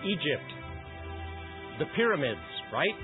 Egypt. The pyramids, right?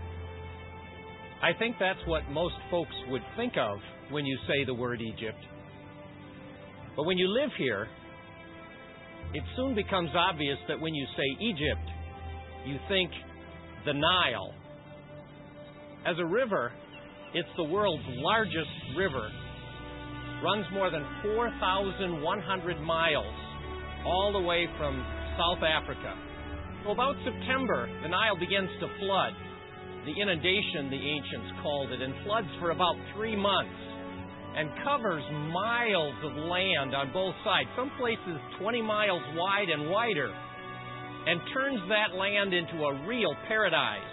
I think that's what most folks would think of when you say the word Egypt. But when you live here, it soon becomes obvious that when you say Egypt, you think the Nile. As a river, it's the world's largest river. Runs more than 4,100 miles all the way from South Africa. So about September, the Nile begins to flood. The inundation, the ancients called it, and floods for about 3 months and covers miles of land on both sides, some places 20 miles wide and wider, and turns that land into a real paradise.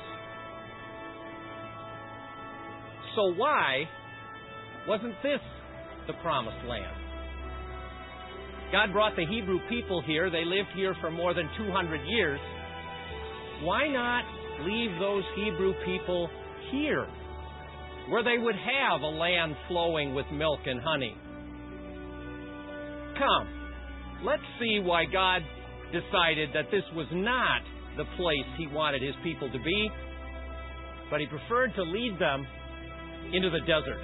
So why wasn't this the promised land? God brought the Hebrew people here. They lived here for more than 200 years. Why not leave those Hebrew people here, where they would have a land flowing with milk and honey? Come, let's see why God decided that this was not the place He wanted His people to be, but He preferred to lead them into the desert.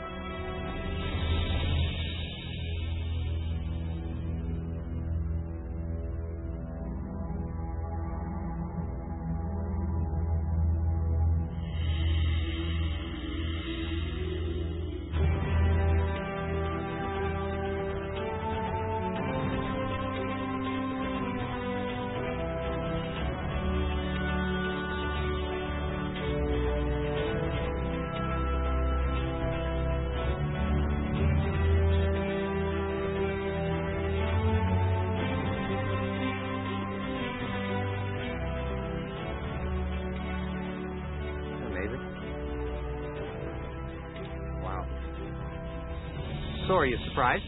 So are you surprised?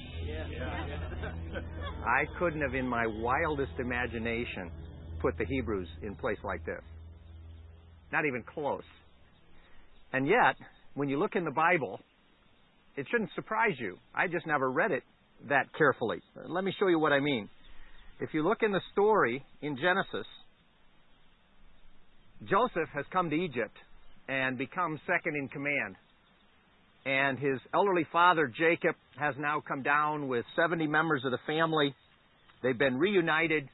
I couldn't have in my wildest imagination put the Hebrews in place like this. Not even close. And yet, when you look in the Bible, it shouldn't surprise you. I just never read it that carefully. Let me show you what I mean. If you look in the story in Genesis, Joseph has come to Egypt and become second in command. And his elderly father, Jacob, has now come down with 70 members of the family. They've been reunited.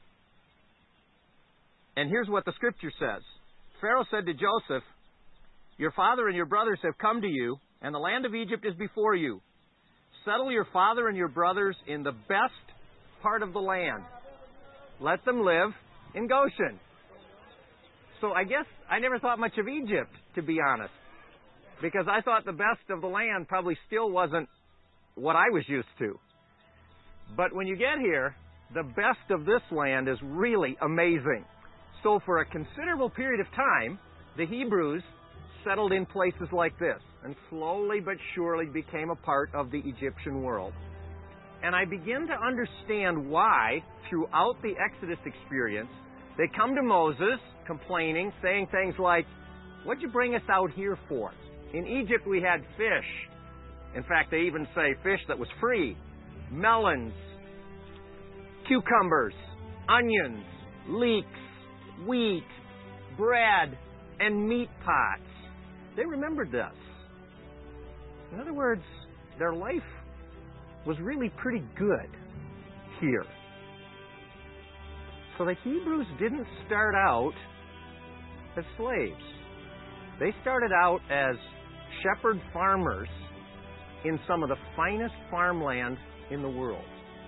And here's what the Scripture says. Pharaoh said to Joseph, "Your father and your brothers have come to you, and the land of Egypt is before you. Settle your father and your brothers in the best part of the land. Let them live in Goshen." So I guess I never thought much of Egypt, to be honest, because I thought the best of the land probably still wasn't what I was used to. But when you get here, the best of this land is really amazing. So for a considerable period of time, the Hebrews settled in places like this and slowly but surely became a part of the Egyptian world. And I begin to understand why, throughout the Exodus experience, they come to Moses complaining, saying things like, "What'd you bring us out here for? In Egypt we had fish." In fact, they even say fish that was free. Melons, cucumbers, onions, leeks, wheat, bread, and meat pots. They remembered this. In other words, their life was really pretty good here. So the Hebrews didn't start out as slaves. They started out as shepherd farmers in some of the finest farmland in the world.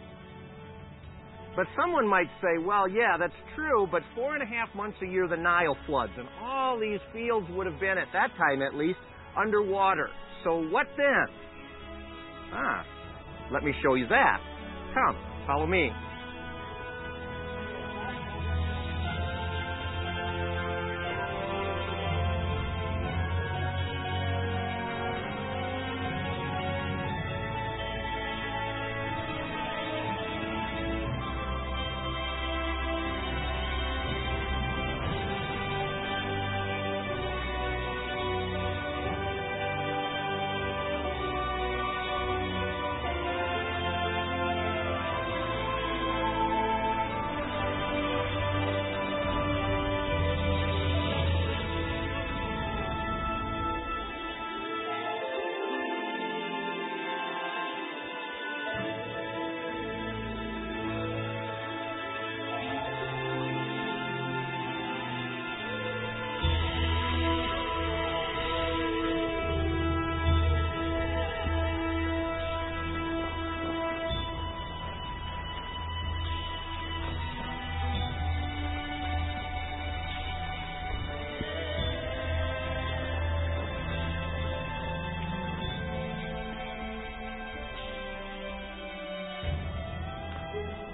But someone might say, well, yeah, that's true, but 4.5 months a year the Nile floods, and all these fields would have been, at that time at least, underwater. So what then? Let me show you that. Come, follow me.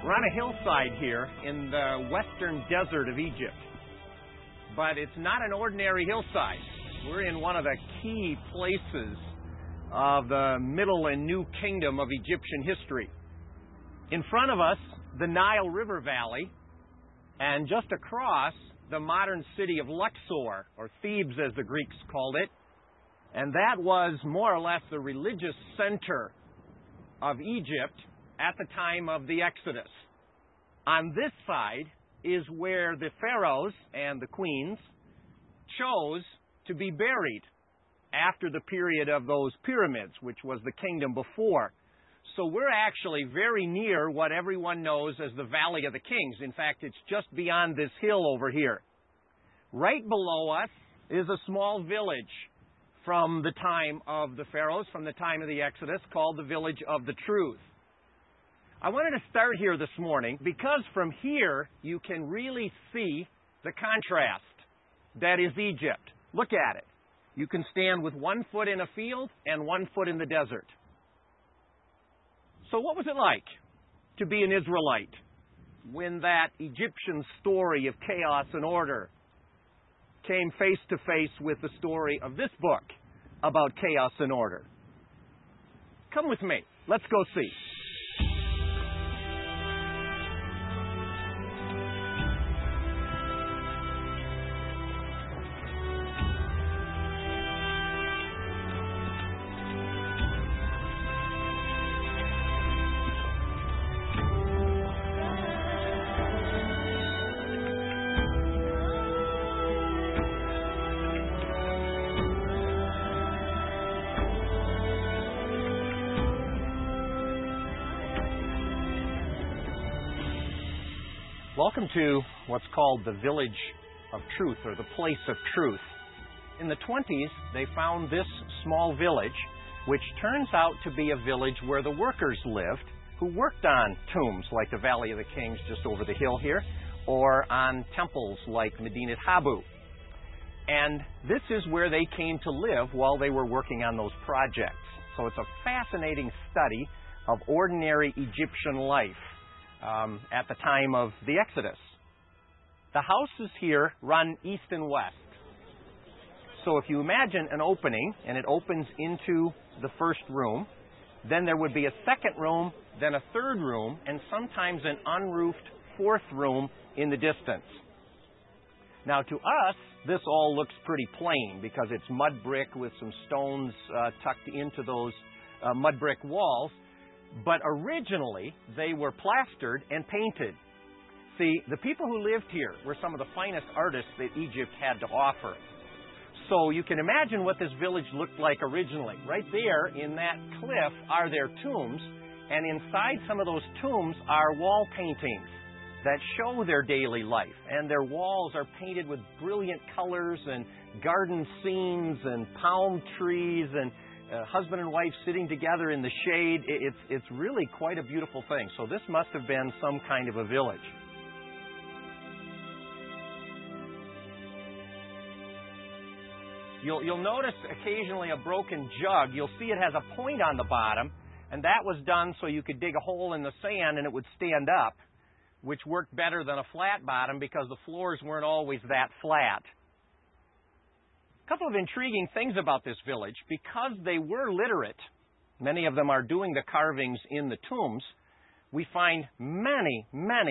We're on a hillside here in the western desert of Egypt. But it's not an ordinary hillside. We're in one of the key places of the Middle and New Kingdom of Egyptian history. In front of us, the Nile River Valley, and just across, the modern city of Luxor, or Thebes as the Greeks called it. And that was more or less the religious center of Egypt at the time of the Exodus. On this side is where the pharaohs and the queens chose to be buried after the period of those pyramids, which was the kingdom before. So we're actually very near what everyone knows as the Valley of the Kings. In fact, it's just beyond this hill over here. Right below us is a small village from the time of the pharaohs, from the time of the Exodus, called the Village of the Truth. I wanted to start here this morning because from here you can really see the contrast that is Egypt. Look at it. You can stand with one foot in a field and one foot in the desert. So what was it like to be an Israelite when that Egyptian story of chaos and order came face to face with the story of this book about chaos and order? Come with me. Let's go see. Welcome to what's called the Village of Truth, or the Place of Truth. In the 20s, they found this small village, which turns out to be a village where the workers lived, who worked on tombs like the Valley of the Kings just over the hill here, or on temples like Medinet Habu. And this is where they came to live while they were working on those projects. So it's a fascinating study of ordinary Egyptian life at the time of the Exodus. The houses here run east and west. So if you imagine an opening, and it opens into the first room, then there would be a second room, then a third room, and sometimes an unroofed fourth room in the distance. Now to us, this all looks pretty plain because it's mud brick with some stones tucked into those mud brick walls. But originally, they were plastered and painted. See, the people who lived here were some of the finest artists that Egypt had to offer. So you can imagine what this village looked like originally. Right there in that cliff are their tombs, and inside some of those tombs are wall paintings that show their daily life. And their walls are painted with brilliant colors and garden scenes and palm trees and husband and wife sitting together in the shade. It's really quite a beautiful thing. So this must have been some kind of a village. You'll notice occasionally a broken jug. You'll see it has a point on the bottom, and that was done so you could dig a hole in the sand and it would stand up, which worked better than a flat bottom because the floors weren't always that flat. A couple of intriguing things about this village. Because they were literate, many of them are doing the carvings in the tombs, we find many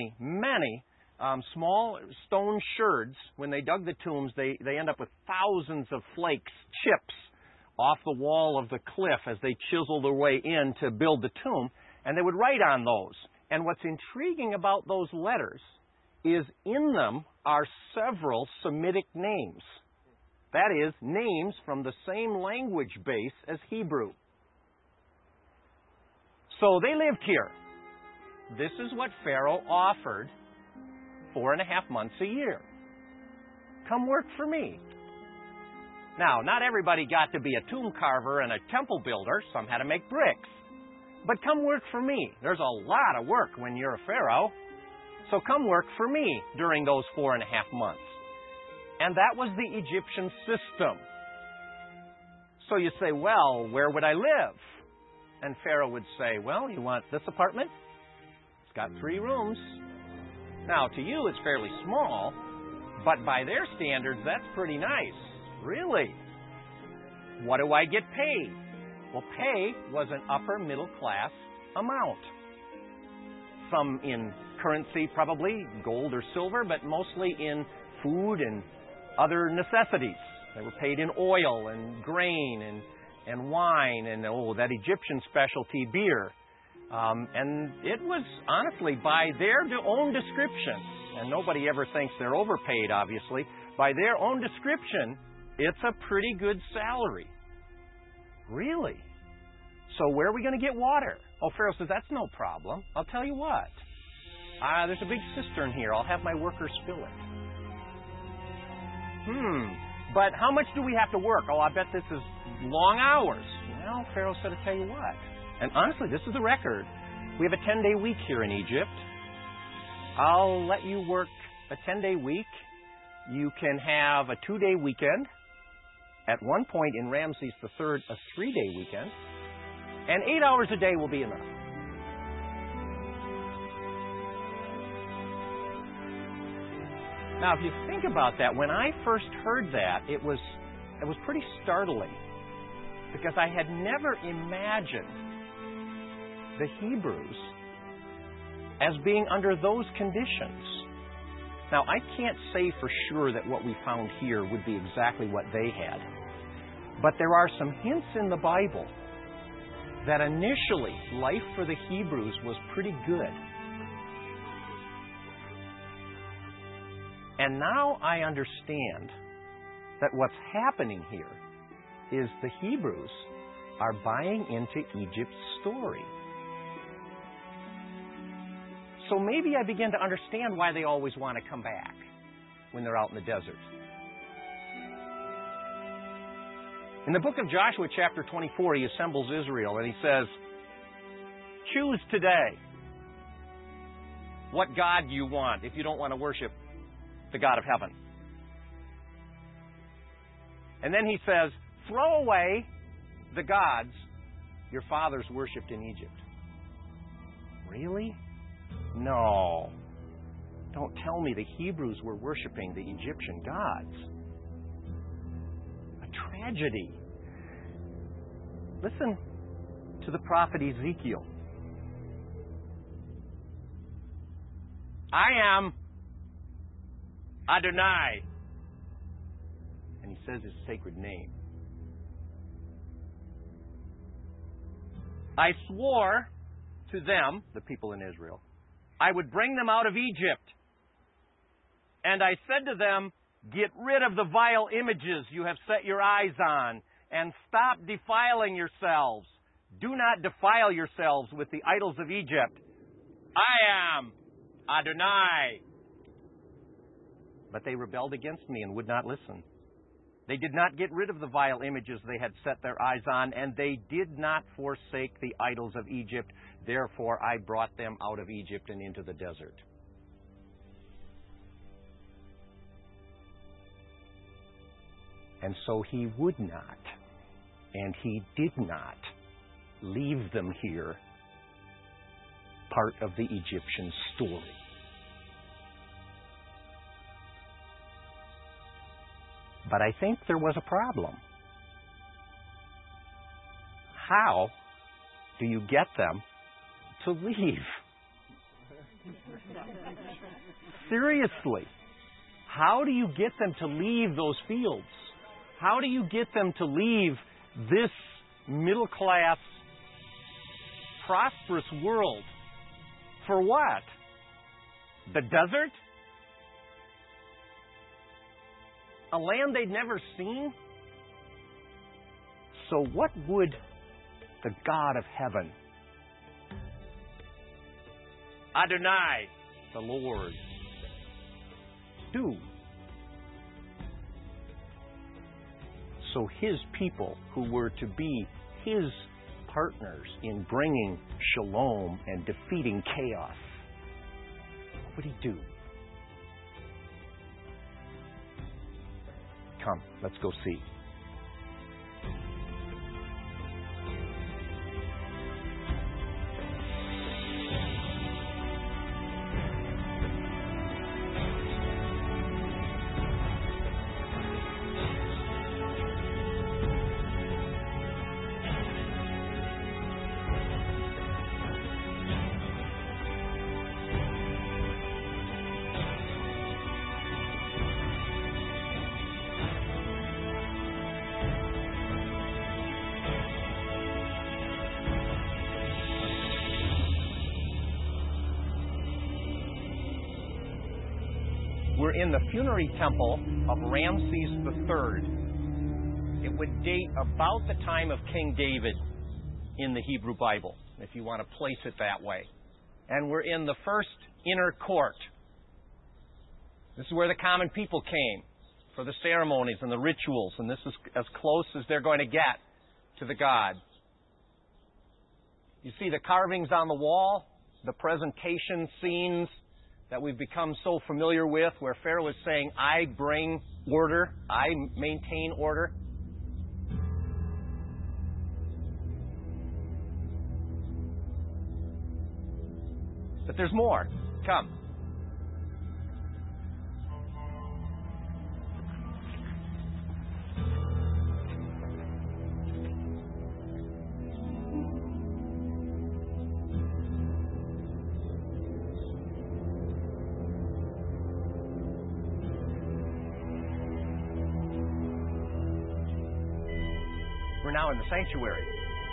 small stone sherds. When they dug the tombs, they end up with thousands of flakes, chips, off the wall of the cliff as they chisel their way in to build the tomb, and they would write on those. And what's intriguing about those letters is in them are several Semitic names. That is, names from the same language base as Hebrew. So they lived here. This is what Pharaoh offered 4.5 months a year. Come work for me. Now, not everybody got to be a tomb carver and a temple builder. Some had to make bricks. But come work for me. There's a lot of work when you're a pharaoh. So come work for me during those 4.5 months. And that was the Egyptian system. So you say, well, where would I live? And Pharaoh would say, well, you want this apartment? got 3 rooms. Now, to you, it's fairly small, but by their standards, that's pretty nice. Really? What do I get paid? Well, pay was an upper middle class amount. Some in currency, probably, gold or silver, but mostly in food and other necessities. They were paid in oil and grain and wine and, that Egyptian specialty beer. And it was, honestly, by their own description, and nobody ever thinks they're overpaid, obviously, by their own description, it's a pretty good salary. Really? So where are we going to get water? Oh, Pharaoh says, that's no problem. I'll tell you what. There's a big cistern here. I'll have my workers fill it. But how much do we have to work? Oh, I bet this is long hours. Well, Pharaoh said, I'll tell you what. And honestly, this is the record. We have a 10-day week here in Egypt. I'll let you work a 10-day week. You can have a 2-day weekend. At one point in Ramses III, a 3-day weekend. And 8 hours a day will be enough. Now, if you think about that, when I first heard that, it was pretty startling. Because I had never imagined the Hebrews as being under those conditions. Now, I can't say for sure that what we found here would be exactly what they had. But there are some hints in the Bible that initially life for the Hebrews was pretty good. And now I understand that what's happening here is the Hebrews are buying into Egypt's story. So maybe I begin to understand why they always want to come back when they're out in the desert. In the book of Joshua, chapter 24, he assembles Israel and he says, choose today what God you want if you don't want to worship the God of heaven. And then he says, throw away the gods your fathers worshipped in Egypt. Really? No. Don't tell me the Hebrews were worshiping the Egyptian gods. A tragedy. Listen to the prophet Ezekiel. I am Adonai. And he says his sacred name. I swore to them, the people in Israel, I would bring them out of Egypt. And I said to them, get rid of the vile images you have set your eyes on, and stop defiling yourselves. Do not defile yourselves with the idols of Egypt. I am Adonai. But they rebelled against me and would not listen. They did not get rid of the vile images they had set their eyes on, and they did not forsake the idols of Egypt. Therefore, I brought them out of Egypt and into the desert. And so he would not, and he did not leave them here, part of the Egyptian story. But I think there was a problem. How do you get them to leave? Seriously. How do you get them to leave those fields? How do you get them to leave this middle-class, prosperous world? For what? The desert? A land they'd never seen? So what would the God of heaven, Adonai, the Lord, do? So his people, who were to be his partners in bringing shalom and defeating chaos, what would he do? Come, let's go see. We're in the funerary temple of Ramses III. It would date about the time of King David in the Hebrew Bible, if you want to place it that way. And we're in the first inner court. This is where the common people came for the ceremonies and the rituals, and this is as close as they're going to get to the god. You see the carvings on the wall, the presentation scenes that we've become so familiar with, where Pharaoh is saying, I bring order, I maintain order. But there's more. Come. We're now in the sanctuary.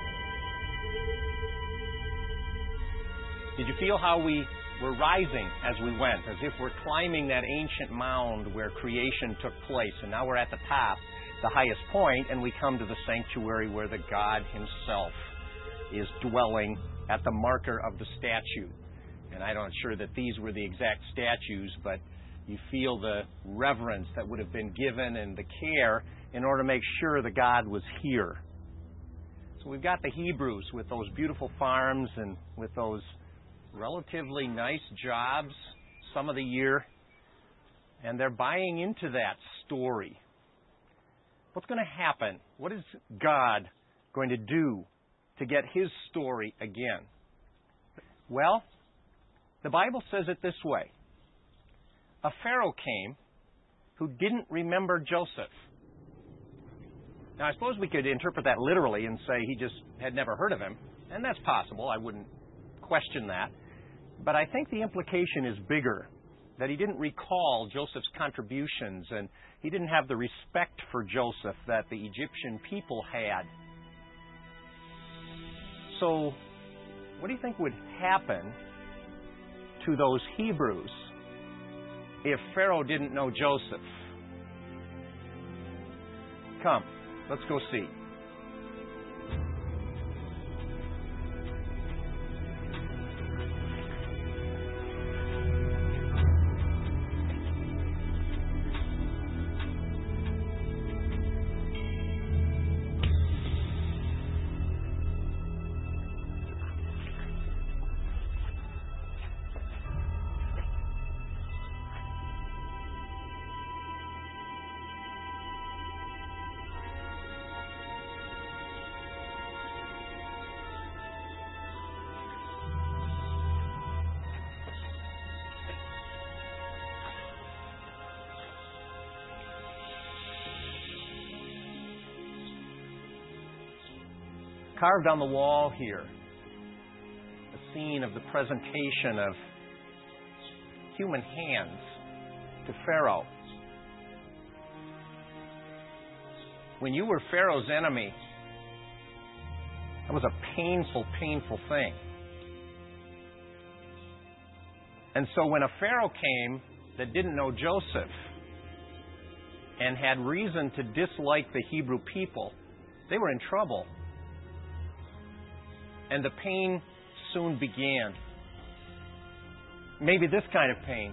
Did you feel how we were rising as we went, as if we're climbing that ancient mound where creation took place, and now we're at the top, the highest point, and we come to the sanctuary where the God himself is dwelling at the marker of the statue. And I'm not sure that these were the exact statues, but you feel the reverence that would have been given and the care in order to make sure the God was here. So we've got the Hebrews with those beautiful farms and with those relatively nice jobs some of the year, and they're buying into that story. What's going to happen? What is God going to do to get his story again? Well, the Bible says it this way. A Pharaoh came who didn't remember Joseph. Now, I suppose we could interpret that literally and say he just had never heard of him, and that's possible. I wouldn't question that. But I think the implication is bigger, that he didn't recall Joseph's contributions, and he didn't have the respect for Joseph that the Egyptian people had. So, what do you think would happen to those Hebrews if Pharaoh didn't know Joseph? Come, let's go see. Carved on the wall here, a scene of the presentation of human hands to Pharaoh. When you were Pharaoh's enemy, that was a painful, painful thing. And so when a Pharaoh came that didn't know Joseph and had reason to dislike the Hebrew people, they were in trouble. And the pain soon began. Maybe this kind of pain.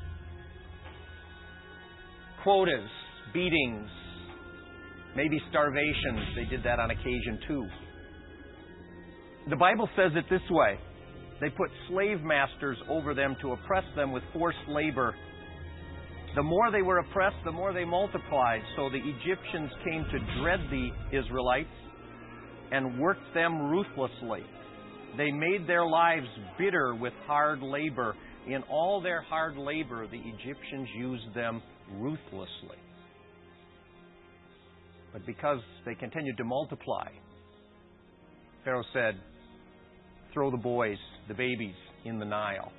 Quotas, beatings, maybe starvations. They did that on occasion too. The Bible says it this way. They put slave masters over them to oppress them with forced labor. The more they were oppressed, the more they multiplied. So the Egyptians came to dread the Israelites and worked them ruthlessly. They made their lives bitter with hard labor. In all their hard labor, the Egyptians used them ruthlessly. But because they continued to multiply, Pharaoh said, throw the boys, the babies, in the Nile.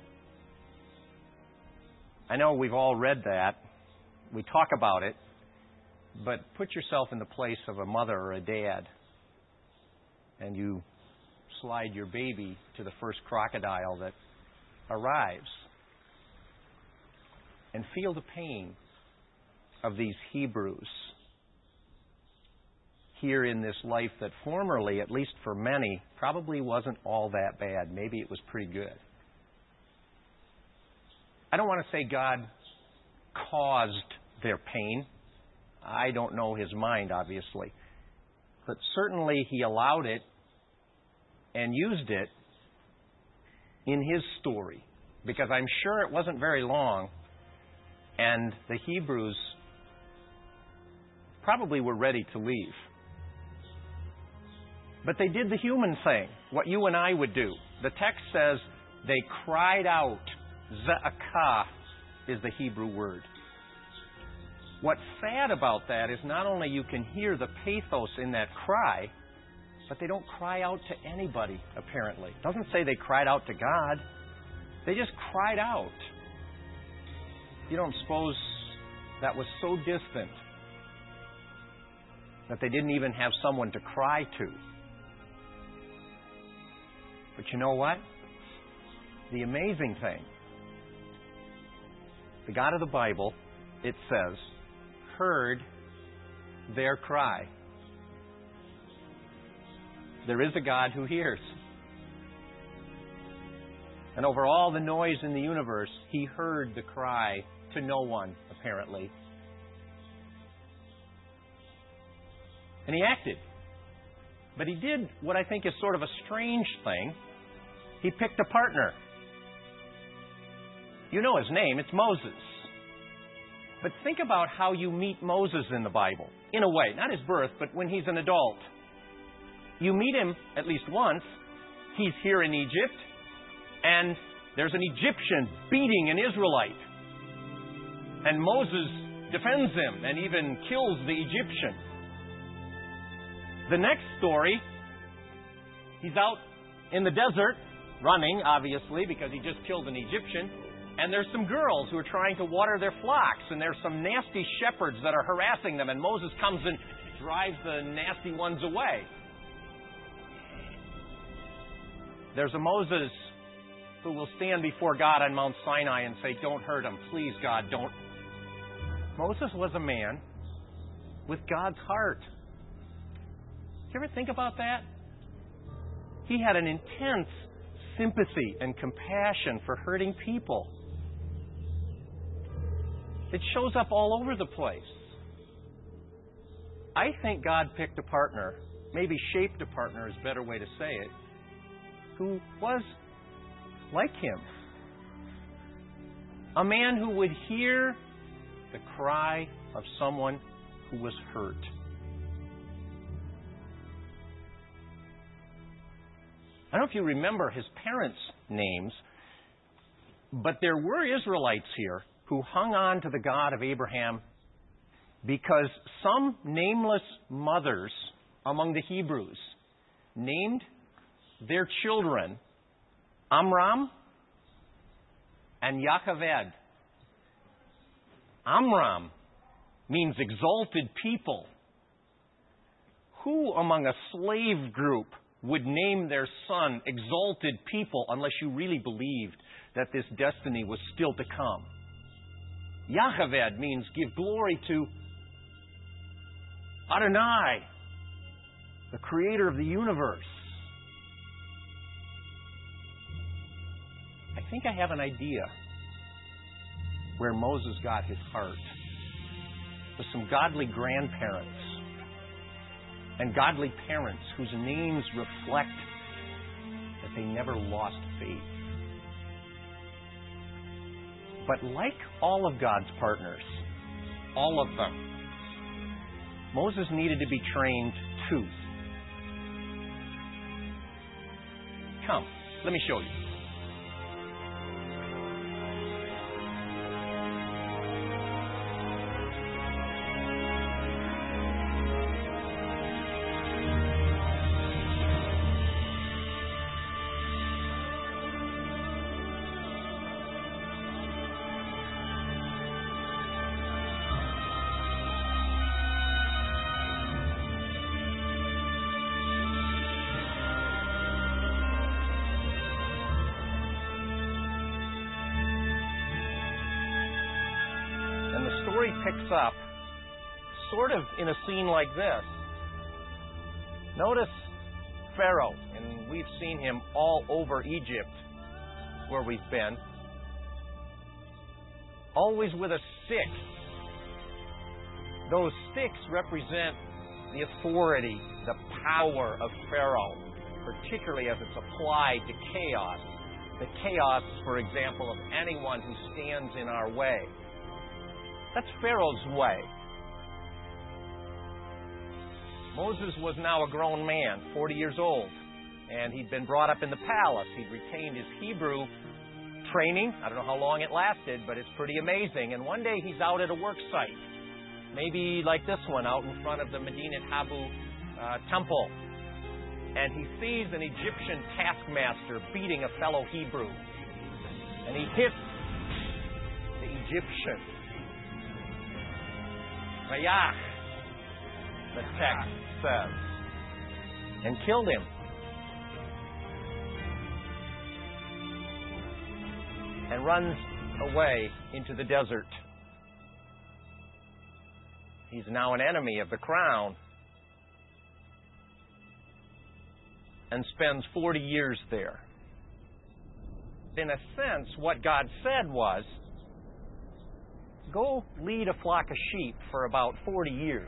I know we've all read that. We talk about it. But put yourself in the place of a mother or a dad, and you slide your baby to the first crocodile that arrives. and feel the pain of these Hebrews here in this life that formerly, at least for many, probably wasn't all that bad. Maybe it was pretty good. I don't want to say God caused their pain. I don't know His mind, obviously. But certainly He allowed it and used it in His story. Because I'm sure it wasn't very long, and the Hebrews probably were ready to leave. But they did the human thing, what you and I would do. The text says they cried out. Za'akah is the Hebrew word. What's sad about that is not only you can hear the pathos in that cry, but they don't cry out to anybody, apparently. It doesn't say they cried out to God. They just cried out. You don't suppose that was so distant that they didn't even have someone to cry to. But you know what? The amazing thing, the God of the Bible, it says, heard their cry. There is a God who hears. And over all the noise in the universe, He heard the cry to no one, apparently. And He acted. But He did what I think is sort of a strange thing. He picked a partner. You know his name, it's Moses. But think about how you meet Moses in the Bible. In a way, not his birth, but when he's an adult. You meet him at least once. He's here in Egypt, and there's an Egyptian beating an Israelite. And Moses defends him and even kills the Egyptian. The next story, he's out in the desert, running, obviously, because he just killed an Egyptian. And there's some girls who are trying to water their flocks, and there's some nasty shepherds that are harassing them, and Moses comes and drives the nasty ones away. There's a Moses who will stand before God on Mount Sinai and say, "Don't hurt him. Please, God, don't." Moses was a man with God's heart. Do you ever think about that? He had an intense sympathy and compassion for hurting people. It shows up all over the place. I think God picked a partner, maybe shaped a partner is a better way to say it, who was like him. A man who would hear the cry of someone who was hurt. I don't know if you remember his parents' names, but there were Israelites here who hung on to the God of Abraham because some nameless mothers among the Hebrews named their children Amram and Yocheved. Amram means exalted people. Who among a slave group would name their son exalted people unless you really believed that this destiny was still to come? Yocheved means give glory to Adonai, the creator of the universe. I think I have an idea where Moses got his heart. With some godly grandparents and godly parents whose names reflect that they never lost faith. But like all of God's partners, all of them, Moses needed to be trained too. Come, let me show you. story picks up sort of in a scene like this. Notice Pharaoh, and we've seen him all over Egypt where we've been, always with a stick. Those sticks represent the authority, the power of Pharaoh, particularly as it's applied to chaos. The chaos, for example, of anyone who stands in our way. That's Pharaoh's way. Moses was now a grown man, 40 years old, and he'd been brought up in the palace. He'd retained his Hebrew training. I don't know how long it lasted, but it's pretty amazing. And one day he's out at a work site, maybe like this one, out in front of the Medinet Habu temple. And he sees an Egyptian taskmaster beating a fellow Hebrew. And he hits the Egyptian. Vayach, the text says, and killed him. And runs away into the desert. He's now an enemy of the crown. And spends 40 years there. In a sense, what God said was, go lead a flock of sheep for about 40 years.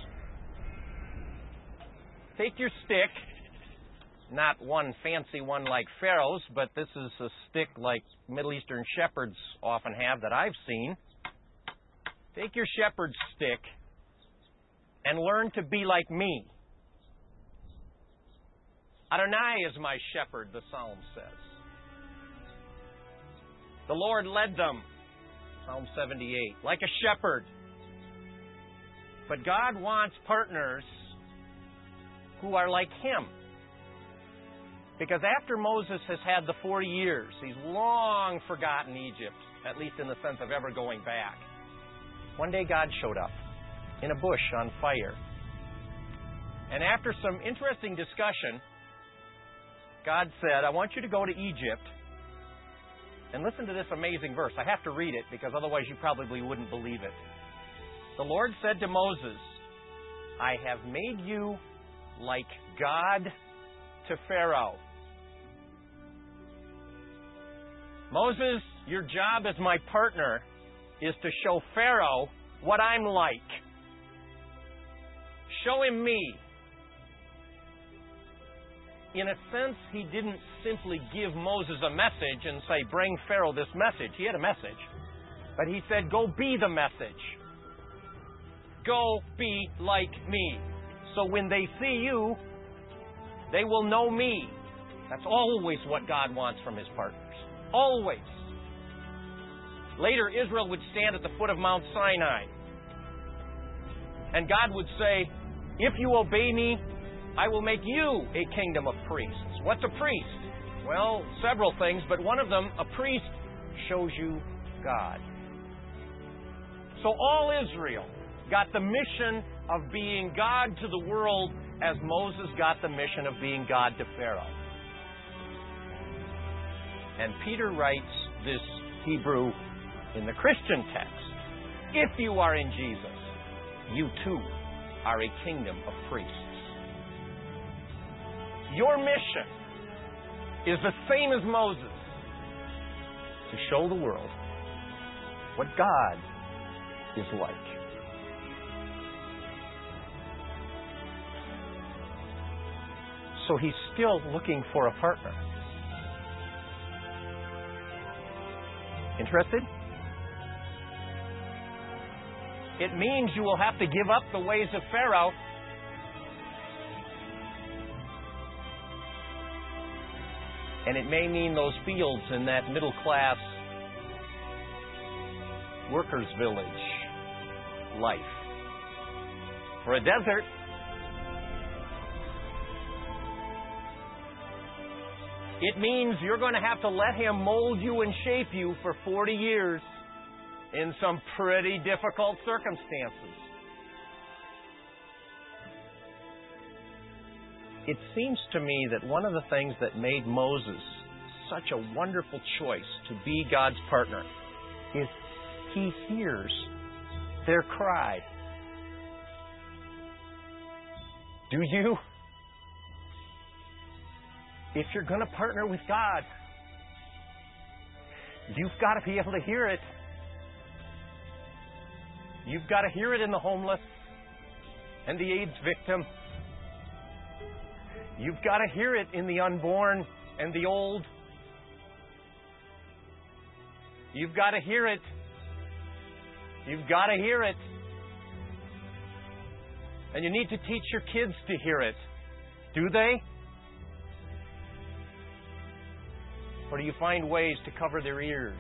Take your stick, not one fancy one like Pharaoh's, but this is a stick like Middle Eastern shepherds often have that I've seen. Take your shepherd's stick and learn to be like me. Adonai is my shepherd, the Psalm says. The Lord led them, Psalm 78, like a shepherd. But God wants partners who are like Him. Because after Moses has had the 40 years, he's long forgotten Egypt, at least in the sense of ever going back. One day God showed up in a bush on fire. And after some interesting discussion, God said, I want you to go to Egypt and listen to this amazing verse. I have to read it because otherwise you probably wouldn't believe it. The Lord said to Moses, I have made you like God to Pharaoh. Moses, your job as my partner is to show Pharaoh what I'm like. Show him me. In a sense, he didn't simply give Moses a message and say, bring Pharaoh this message. He had a message. But he said, go be the message. Go be like me. So when they see you, they will know me. That's always what God wants from His partners. Always. Later, Israel would stand at the foot of Mount Sinai. And God would say, if you obey me, I will make you a kingdom of priests. What's a priest? Well, several things, but one of them, a priest, shows you God. So all Israel got the mission of being God to the world as Moses got the mission of being God to Pharaoh. And Peter writes this Hebrew in the Christian text. If you are in Jesus, you too are a kingdom of priests. Your mission is the same as Moses, to show the world what God is like. So he's still looking for a partner. Interested? It means you will have to give up the ways of Pharaoh. And it may mean those fields in that middle-class workers' village life. For a desert, it means you're going to have to let Him mold you and shape you for 40 years in some pretty difficult circumstances. It seems to me that one of the things that made Moses such a wonderful choice to be God's partner is he hears their cry. Do you? If you're going to partner with God, you've got to be able to hear it. You've got to hear it in the homeless and the AIDS victim. You've got to hear it in the unborn and the old. You've got to hear it. You've got to hear it. And you need to teach your kids to hear it. Do they? Or do you find ways to cover their ears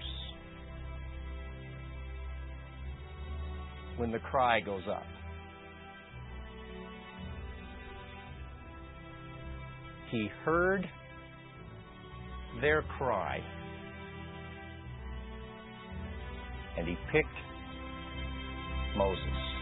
when the cry goes up? He heard their cry, and he picked Moses.